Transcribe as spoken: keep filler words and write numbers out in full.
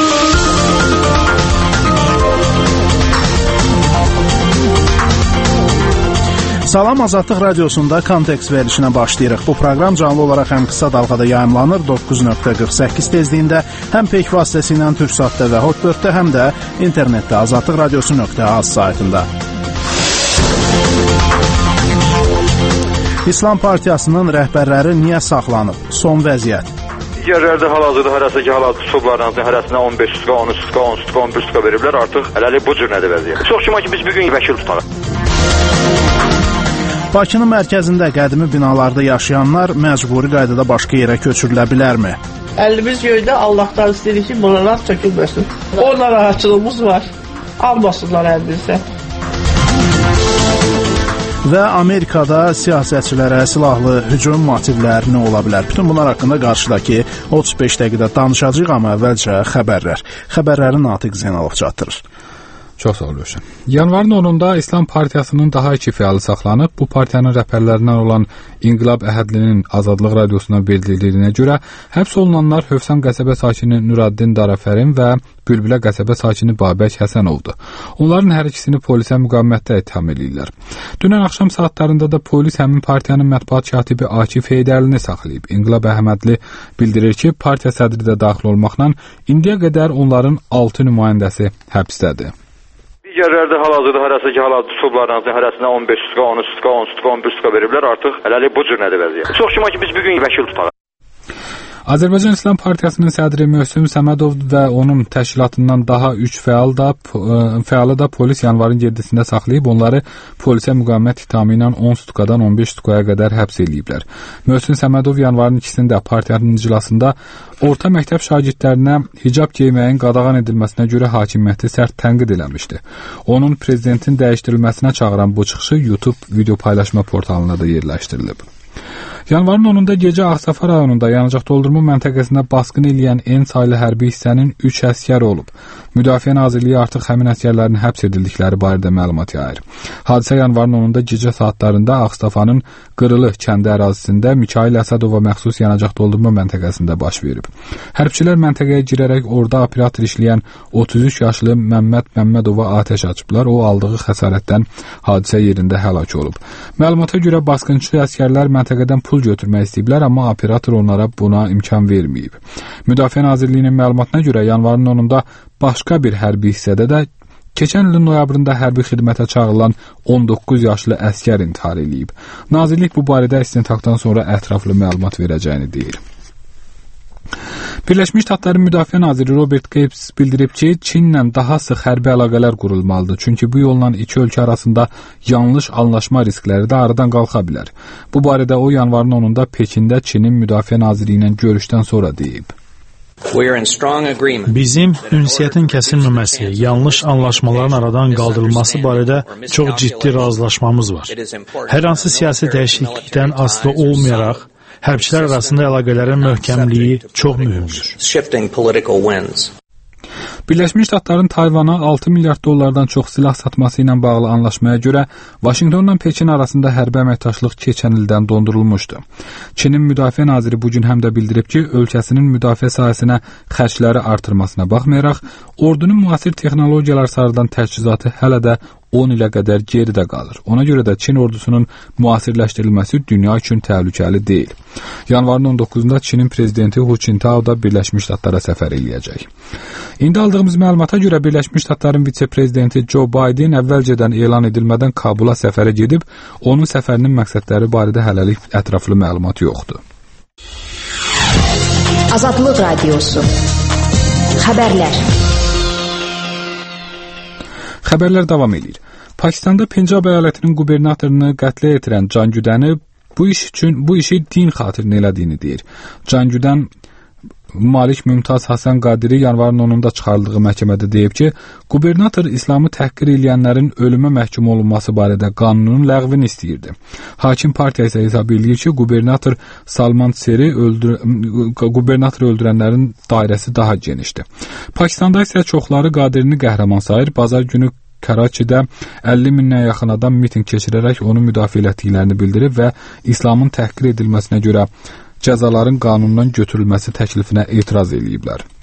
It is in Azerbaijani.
Salam, Azadlıq Radiosunda Kontekst verilişinə başlayırıq. Bu proqram canlı olaraq həm qısa dalğada yayımlanır doqquz nöqtə qırx səkkiz tezliyində, həm peyk vasitəsilə Türksatda və Hotbirddə, həm də internetdə azadlıq radiosu nöqtə az saytında. İslam Partiyasının rəhbərləri niyə saxlanıb? Son vəziyyət. Digərlərdə hal-hazırda hərəsi ki, hal-hazırda tutublardan hərəsinə on beş sutka, on üç sutka, on sutka, on bir sutka veriblər. Artıq hələlik bu cür nədir vəziyyət? Çox güman ki, biz bugün vəkil tutarıq. Bakının mərkəzində qədimi binalarda yaşayanlar məcburi qaydada başqa yerə köçürülə bilərmi? Əlimiz göydə, Allahdan istəyirik ki, buralar çökülməsin. O narahatçılığımız var. Almasınlar əlimizdə. Və Amerikada siyasətçilərə silahlı hücum motivləri nə ola bilər? Bütün bunlar haqqında qarşıdakı otuz beş dəqiqədə danışacağıq, amma əvvəlcə xəbərlər. Xəbərləri Natiq Zeynalov çatdırır. Çox sağ ol, Rövşən. Yanvarın onunda İslam Partiyasının daha iki fəalı saxlanıb. Bu partiyanın rəhbərlərindən olan İnqilab Əhədlinin Azadlıq Radiosuna bildiyinə görə həbs olunanlar Hövsan qəsəbə sakini Nuraddin Darafərin və Bülbülə qəsəbə sakini Babək Həsənovdur. Onların hər ikisini polisə müqavimətdə ittiham edirlər. Dünən axşam saatlarında da polis həmin partiyanın mətbuat katibi Akif Heydərlini saxlayıb. İnqilab Əhmədli bildirir ki, partiya sədri də daxil olmaqla indiyə qədər onların altı nümayəndəsi həbsdədir. Digərlərdə hal-hazırda hərəsi ki, hal-hazırda tutublardan hərəsinə on beş sutka, on üç sutka, on sutka, on bir sutka veriblər. Artıq hələlik bu cür nədir vəziyyət? Çox güman ki, biz bugün vəkil tutarıq. Azərbaycan İslam Partiyasının sədri Möhsün Səmədov və onun təşkilatından daha üç fəal da, fəalı da polis yanvarın yeddisində saxlayıb, onları polisə müqavimət ittihamı ilə on sutkadan on beş sutkaya qədər həbs ediblər. Möhsün Səmədov yanvarın ikisində partiyanın iclasında orta məktəb şagirdlərinə hicab geyməyin qadağan edilməsinə görə hakimiyyəti sərt tənqid eləmişdi. Onun prezidentin dəyişdirilməsinə çağıran bu çıxışı YouTube video paylaşma portalına da yerləşdirilib. Yanvarın onunda gecə Ağsafa rayonunda yanacaq doldurma məntəqəsində basqın eləyən N saylı hərbi hissənin üç əskəri olub. Müdafiə Nazirliyi artıq həmin əskərlərin həbs edildikləri barədə məlumat yayır. Hadisə yanvarın onunda gecə saatlarında Ağsafanın Qırılı kəndi ərazisində Mikail Əsədova məxsus yanacaq doldurma məntəqəsində baş verib. Hərbçilər məntəqəyə girərək orada operator işləyən otuz üç yaşlı Məmməd Məmmədova atəş açıblar. O aldığı xəsarətdən hadisə yerində həlak olub. Məlumata görə basqınçı əskərlər məntəqədən pul götürmək istəyiblər, amma operator onlara buna imkan verməyib. Müdafiə Nazirliyinin məlumatına görə yanvarın onunda başqa bir hərbi hissədə də keçən ilin noyabrında hərbi xidmətə çağırılan on doqquz yaşlı əskər intihar edib. Nazirlik bu barədə istintaqdan sonra ətraflı məlumat verəcəyini deyir. Birləşmiş Ştatların Müdafiə naziri Robert Gates bildirib ki, Çinlə daha sıx hərbi əlaqələr qurulmalıdır. Çünki bu yolla iki ölkə arasında yanlış anlaşma riskləri də aradan qalxa bilər. Bu barədə o yanvarın onunda Pekində Çinin Müdafiə naziri ilə görüşdən sonra deyib. Bizim ünsiyyətin kəsilməməsi, yanlış anlaşmaların aradan qaldırılması barədə çox ciddi razılaşmamız var. Hər hansı siyasi dəyişiklikdən asılı olmayaraq, hərbçilər arasında əlaqələrin möhkəmliyi çox mühümdür. Birləşmiş Ştatların Tayvana altı milyard dollardan çox silah satması ilə bağlı anlaşmaya görə Vaşinqtonla Pekin arasında hərbi əməkdaşlıq keçən ildən dondurulmuşdu. Çinin müdafiə naziri bu gün həm də bildirib ki, ölkəsinin müdafiə sahəsinə xərcləri artırmasına baxmayaraq, ordunun müasir texnologiyalar sarıdan təchizatı hələ də on ilə qədər geridə qalır. Ona görə də Çin ordusunun müasirləşdirilməsi dünya üçün təhlükəli deyil. Yanvarın on doqquzunda Çinin prezidenti Hu Jintao da Birləşmiş Ştatlara səfər eləyəcək. İndi aldığımız məlumata görə Birləşmiş Ştatların vitse-prezidenti Joe Biden əvvəlcədən elan edilmədən Kabula səfərə gedib, onun səfərinin məqsədləri barədə hələlik ətraflı məlumat yoxdur. Azadlıq Radiosu. Xəbərlər. Xəbərlər davam edir. Pakistanda Pencab əyalətinin qubernatorunu qətlə yetirən Can Güdəni bu iş üçün bu işi din xatirinə elədiyini deyir. Can Güdən Malik Mümtaz Hasan Qadiri yanvarın onunda çıxarıldığı məhkəmədə deyib ki, qubernator İslamı təhqir edənlərin ölümə məhkum olunması barədə qanunun ləğvini istəyirdi. Hakim partiya isə hesab edir ki, qubernator Salman Seri öldür qubernator öldürənlərin dairəsi daha genişdir. Pakistanda isə çoxları Qadirini qəhrəman sayır. Bazar günü Karachidə əlli mindən yaxın adam mitinq keçirərək onu müdafiə etdiklərini bildirib və İslamın təhqir edilməsinə görə cəzaların qanundan götürülməsi təklifinə etiraz ediblər.